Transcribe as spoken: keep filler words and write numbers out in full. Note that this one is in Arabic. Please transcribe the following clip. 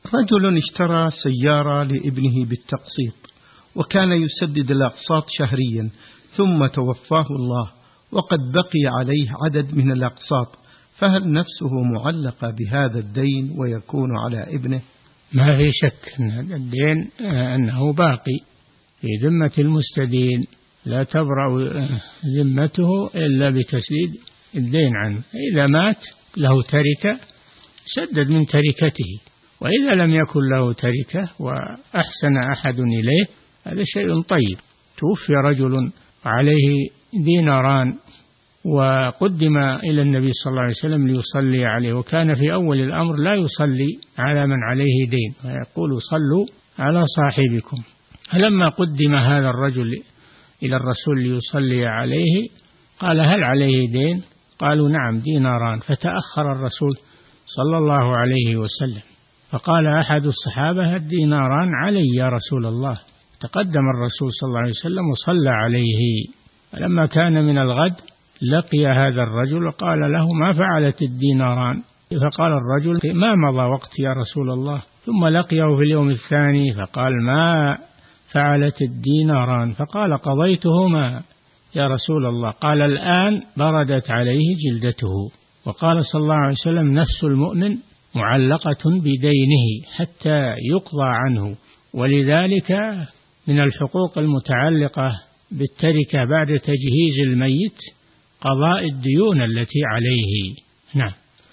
رجل اشترى سيارة لابنه بالتقسيط، وكان يسدد الأقساط شهريا، ثم توفاه الله وقد بقي عليه عدد من الأقساط، فهل نفسه معلقة بهذا الدين ويكون على ابنه؟ ما في شك أن الدين أنه باقي في ذمة المستدين، لا تبرأ ذمته إلا بتسديد الدين عنه. إذا مات له تركة سدد من تركته، وإذا لم يكن له تركة وأحسن أحد إليه هذا شيء طيب. توفي رجل عليه ديناران وقدم إلى النبي صلى الله عليه وسلم ليصلي عليه، وكان في أول الأمر لا يصلي على من عليه دين ويقول صلوا على صاحبكم. فلما قدم هذا الرجل إلى الرسول ليصلي عليه قال هل عليه دين؟ قالوا نعم ديناران. فتأخر الرسول صلى الله عليه وسلم، فقال أحد الصحابة الديناران علي يا رسول الله. تقدم الرسول صلى الله عليه وسلم وصلى عليه. فلما كان من الغد لقي هذا الرجل وقال له ما فعلت الديناران؟ فقال الرجل ما مضى وقت يا رسول الله. ثم لقيه في اليوم الثاني فقال ما فعلت الديناران؟ فقال قضيتهما يا رسول الله. قال الآن بردت عليه جلدته. وقال صلى الله عليه وسلم نفس المؤمن معلقة بدينه حتى يقضى عنه، ولذلك من الحقوق المتعلقة بالتركة بعد تجهيز الميت قضاء الديون التي عليه. نعم.